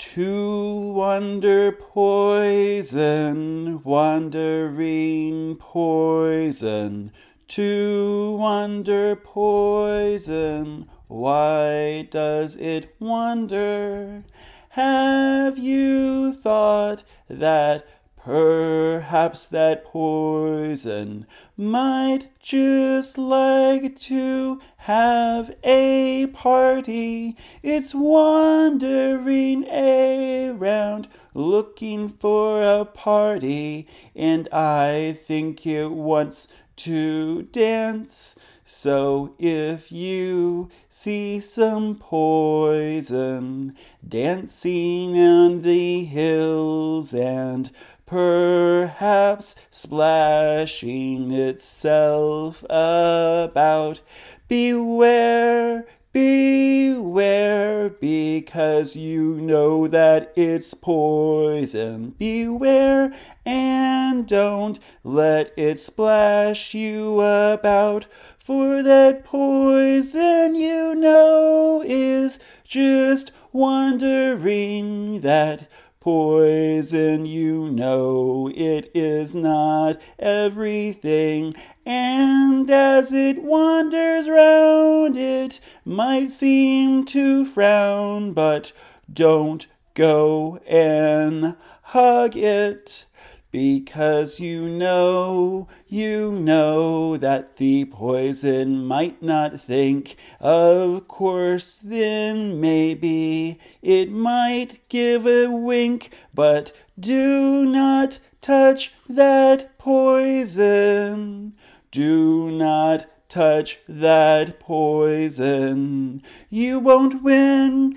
To wander poison, wandering poison, to wander poison, why does it wander? Have you thought that perhaps that poison might just like to have a party? It's wandering around looking for a party, and I think it wants to dance. So if you see some poison dancing on the hills and perhaps splashing itself about, beware, beware, because you know that it's poison. Beware and don't let it splash you about, for that poison you know is just wandering. That poison you know it is not everything, and as it wanders round it might seem to frown, but don't go and hug it, because you know that the poison might not think. Of course, then maybe it might give a wink, but do not touch that poison. Do not touch that poison. You won't win,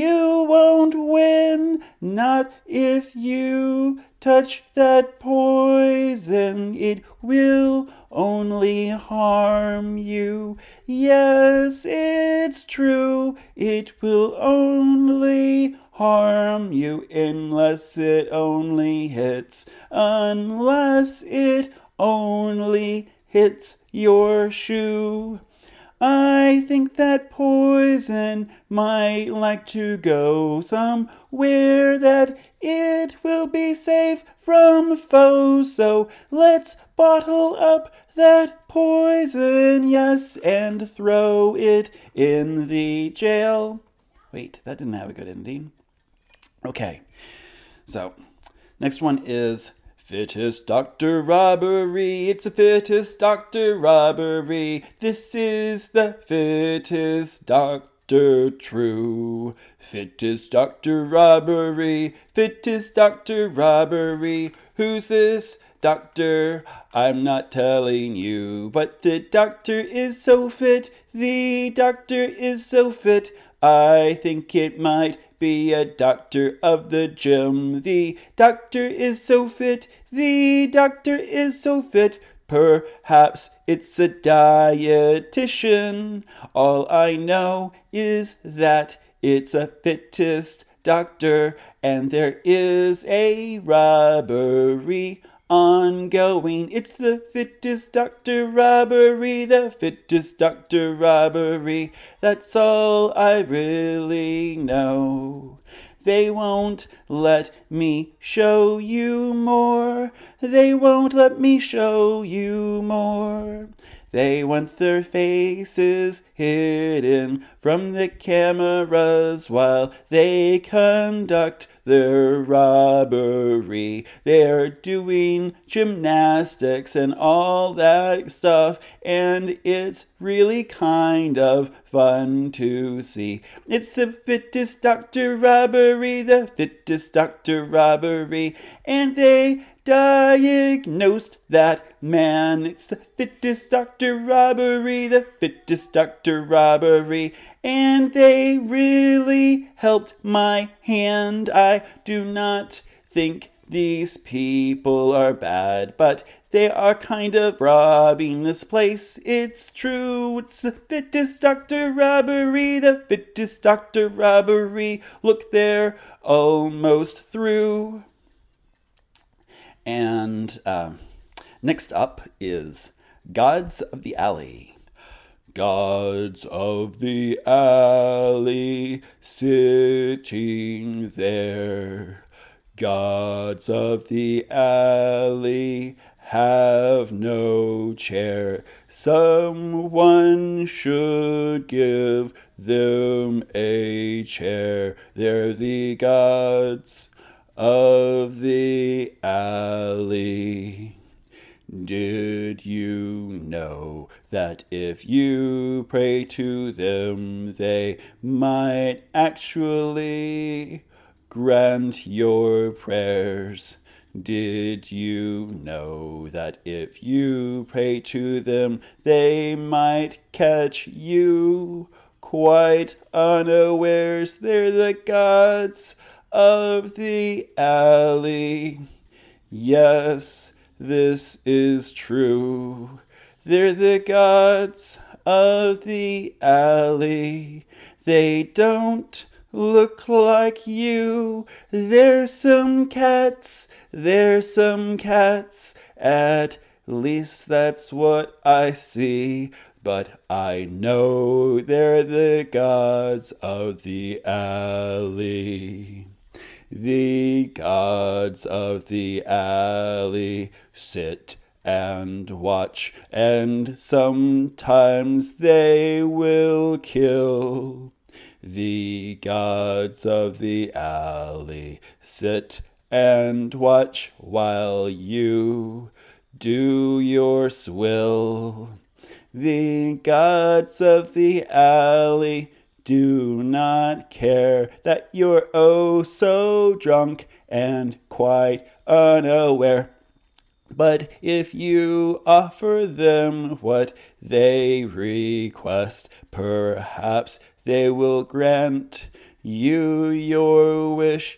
not if you touch that poison. It will only harm you. Yes, it's true, it will only harm you unless it only hits your shoe. I think that poison might like to go somewhere that it will be safe from foes. So let's bottle up that poison, yes, and throw it in the jail. Wait, that didn't have a good ending. Okay, so next one is Fittest Doctor Robbery. It's a Fittest Doctor Robbery. This is the Fittest Doctor True. Fittest Doctor Robbery. Fittest Doctor Robbery. Who's this doctor? I'm not telling you, but the doctor is so fit. The doctor is so fit. I think it might be a doctor of the gym. The doctor is so fit. The doctor is so fit. Perhaps it's a dietitian. All I know is that it's a fittest doctor, and there is a robbery ongoing. It's the Fittest Doctor Robbery, the Fittest Doctor Robbery. That's all I really know. They won't let me show you more. They won't let me show you more. They want their faces hidden from the cameras while they conduct their robbery. They're doing gymnastics and all that stuff, and it's really kind of fun to see. It's the Fittest Doctor Robbery, the Fittest Doctor Robbery, and they diagnosed that man. It's the Fittest Doctor Robbery, the Fittest Doctor Robbery, and they really helped my hand. I do not think these people are bad, but they are kind of robbing this place. It's true, it's the Fittest Doctor Robbery, the Fittest Doctor Robbery. Look, they're almost through. And next up is Gods of the Alley. Gods of the alley sitting there. Gods of the alley have no chair. Someone should give them a chair. They're the gods of the alley. Did you know that if you pray to them, they might actually grant your prayers? Did you know that if you pray to them, they might catch you quite unawares? They're the gods of the alley. Yes, this is true. They're the gods of the alley. They don't look like you. There's some cats. At least that's what I see. But I know they're the gods of the alley. The gods of the alley sit and watch, and sometimes they will kill. The gods of the alley sit and watch while you do your swill. The gods of the alley do not care that you're oh so drunk and quite unaware. But if you offer them what they request, perhaps they will grant you your wish,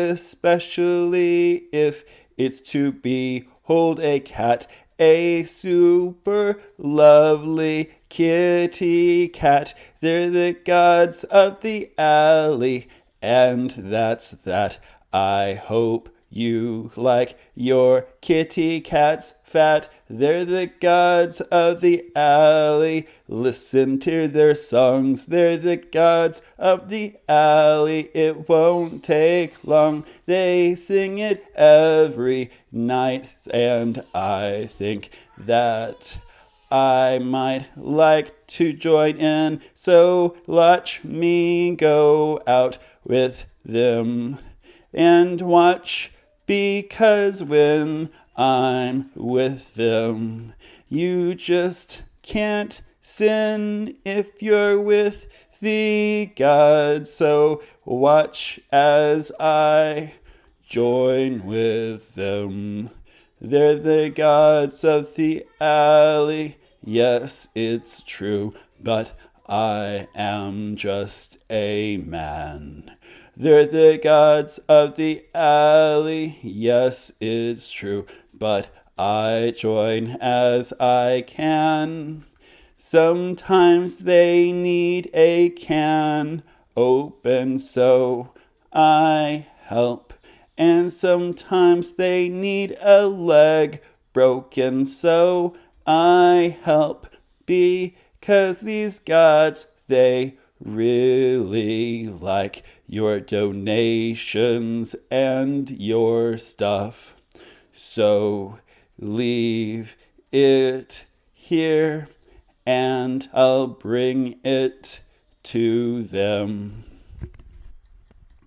especially if it's to behold a cat, a super lovely kitty cat. They're the gods of the alley, and that's that. I hope you like your kitty cats fat. They're the gods of the alley. Listen to their songs. They're the gods of the alley. It won't take long. They sing it every night, and I think that I might like to join in. So watch me go out with them and watch, because when I'm with them, you just can't sin if you're with the gods. So watch as I join with them. They're the gods of the alley. Yes, it's true, but I am just a man. They're the gods of the alley. Yes, it's true, but I join as I can. Sometimes they need a can open, so I help. And sometimes they need a leg broken, so I help. Because these gods, they really like your donations and your stuff. So leave it here and I'll bring it to them.